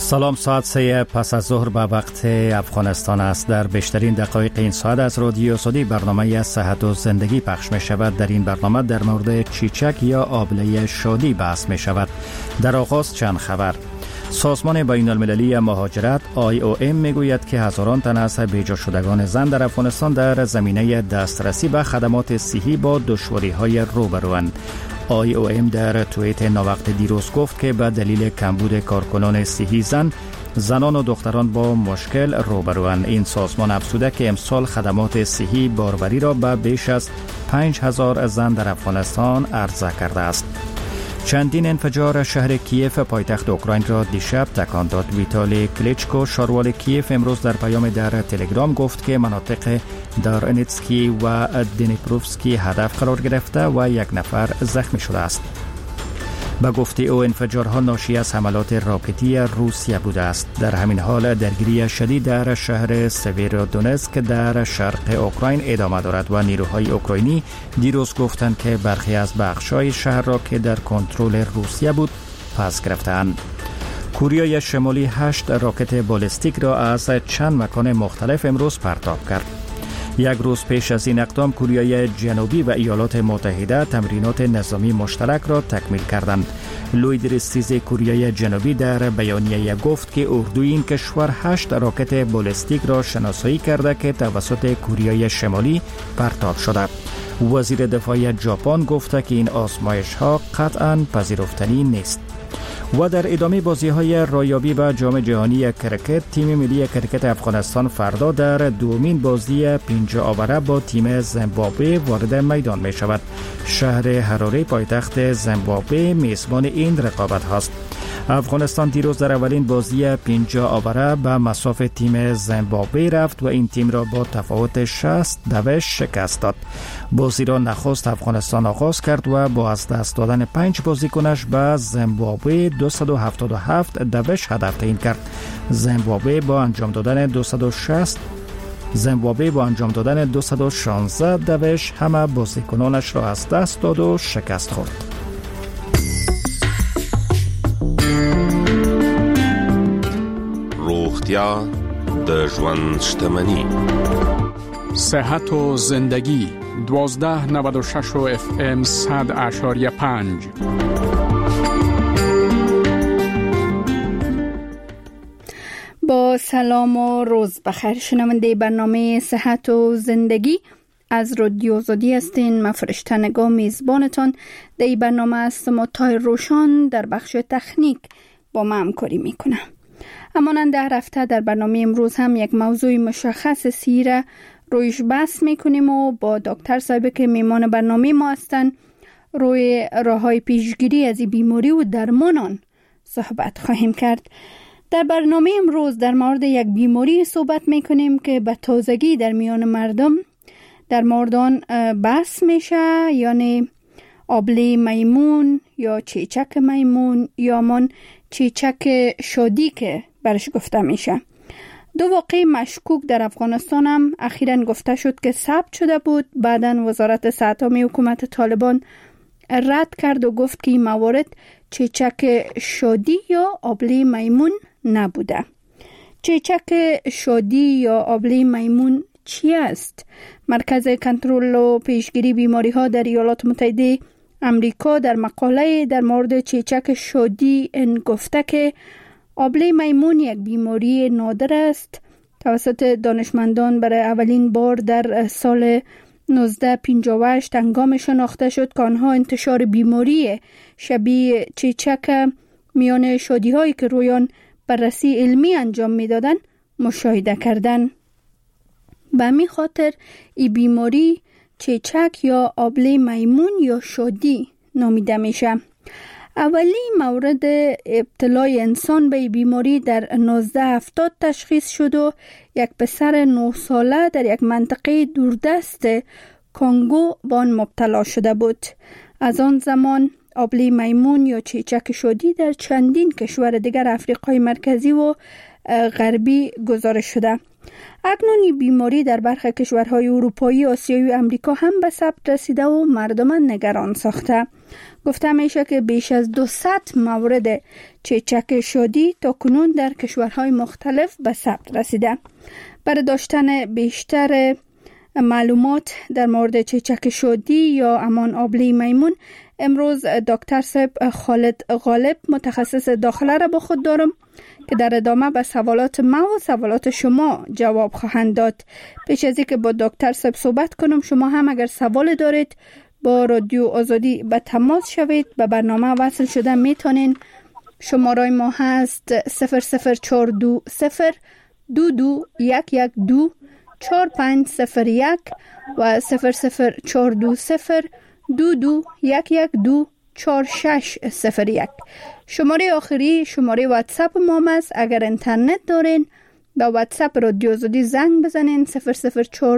سلام، ساعت 3 پس از ظهر به وقت افغانستان است. در بیشترین دقایق این ساعت از رادیو سعودی برنامه صحت و زندگی پخش می شود. در این برنامه در مورد چیچک یا آبله شادی بحث می شود. در آغاز چند خبر. سازمان بین المللی مهاجرت IOM می گوید که هزاران تن از بیجا شدگان زن در افغانستان در زمینه دسترسی به خدمات صحی با دشواری های روبروند. IOM در توییت ناوقت دیروز گفت که به دلیل کمبود کارکنان صحی زنان و دختران با مشکل روبروند. این سازمان افزوده که امسال خدمات صحی باروری را به بیش از 5000 زن در افغانستان عرضه کرده است. چندین انفجار شهر کیف پایتخت اوکراین را دیشب تکان داد. ویتالی کلیچکو شاروال کیف امروز در پیام در تلگرام گفت که مناطق دارنیتسکی و دنیپروفسکی هدف قرار گرفته و یک نفر زخمی شده است. به گفته او انفجارها ناشی از حملات راکتی روسیه بوده است. در همین حال درگیری شدید در شهر سویرودونتسک در شرق اوکراین ادامه دارد و نیروهای اوکراینی دیروز گفتند که برخی از بخش‌های شهر را که در کنترل روسیه بود پس گرفتند. کره شمالی 8 راکت بالستیک را از چند مکان مختلف امروز پرتاب کرد. یک روز پیش از این اقدام کره جنوبی و ایالات متحده تمرینات نظامی مشترک را تکمیل کردند. لوید ریستیز کره جنوبی در بیانیه گفت که اردوی این کشور 8 راکت بالستیک را شناسایی کرده که توسط کره شمالی پرتاب شده. وزیر دفاع ژاپن گفته که این آزمایش‌ها قطعاً پذیرفتنی نیست. و در ادامه بازی‌های رایابی به جام جهانی کرکت، تیم ملی کرکت افغانستان فردا در دومین بازی 5 آوره با تیم زیمبابوه وارد میدان می شود. شهر هراره پایتخت زیمبابوه میزبان این رقابت هاست. افغانستان دیروز در اولین بازی 5 آوره به مصاف تیم زیمبابوه رفت و این تیم را با تفاوت 60-2 شکست داد. بازی را نخست افغانستان آغاز کرد و با از دست دادن 5 بازیکنش به زیمبابوه 277 هدف تعیین کرد. زیمبابوه با انجام دادن 216 همه بازیکنانش را از دست داد و شکست خورد. روغتیا د ژوند شتمني. صحت و زندگی 1296 FM 100.5. با سلام و روز بخیر شنونده برنامه صحت و زندگی از رادیو زودی هستین. من فرشته نگاه میزبانتان در این برنامه هستم. طاهر روشان در بخش تکنیک با ما همکاری میکنه. همانند در هفته در برنامه امروز هم یک موضوع مشخص سیره رویش بحث میکنیم و با دکتر صاحب که میمان برنامه ما هستن روی راههای پیشگیری از این بیماری و درمان آن صحبت خواهیم کرد. در برنامه امروز در مورد یک بیماری صحبت میکنیم که به تازگی در میان مردم در مورد آن بحث میشه، یعنی آبله میمون یا چیچک میمون یا من چیچک شادی که برش گفته میشه. دو واقع مشکوک در افغانستان هم اخیراً گفته شد که ثبت شده بود. بعداً وزارت صحت عامه حکومت طالبان رد کرد و گفت که این موارد چیچک شادی یا آبله میمون نبوده. چیچک شادی یا آبله میمون چی است؟ مرکز کنترل و پیشگیری بیماری ها در ایالات متحده امریکا در مقاله در مورد چیچک شادی این گفته که آبله میمون یک بیماری نادر است. توسط دانشمندان برای اولین بار در سال 1958 هنگام شناخته شد که آنها انتشار بیماری شبیه چیچک میان شادی هایی که رویان بررسی علمی انجام میدادند مشاهده کردند. به همین خاطر این بیماری چیچک یا آبله میمون یا شادی نامیده میشه. اولی مورد ابتلای انسان به بیماری در 1970 تشخیص شد و یک پسر 9 ساله در یک منطقه دوردست کنگو با آن مبتلا شده بود. از آن زمان آبله میمون یا چیچک شادی در چندین کشور دیگر افریقای مرکزی و غربی گزارش شده. اکنون این بیماری در برخی کشورهای اروپایی، آسیایی و امریکا هم به ثبت رسیده و مردم نگران ساخته. گفته میشه که بیش از 200 مورد چیچک شادی تا کنون در کشورهای مختلف به ثبت رسیده. برای داشتن بیشتر معلومات در مورد چیچک شادی یا همان آبله میمون، امروز دکتر صاحب خالد غالب متخصص داخله را با خود دارم که در ادامه به سوالات ما و سوالات شما جواب خواهند داد. پیش از اینکه با دکتر صاحب صحبت کنم، شما هم اگر سوال دارید با رادیو آزادی به تماس شوید. به برنامه وصل شده میتونین. شماره ما هست 00420 22 4501 و 00420 22 4601. شماره آخری شماره واتساپ ما است. اگر اینترنت دارین به واتساپ رادیو آزادی زنگ بزنین 004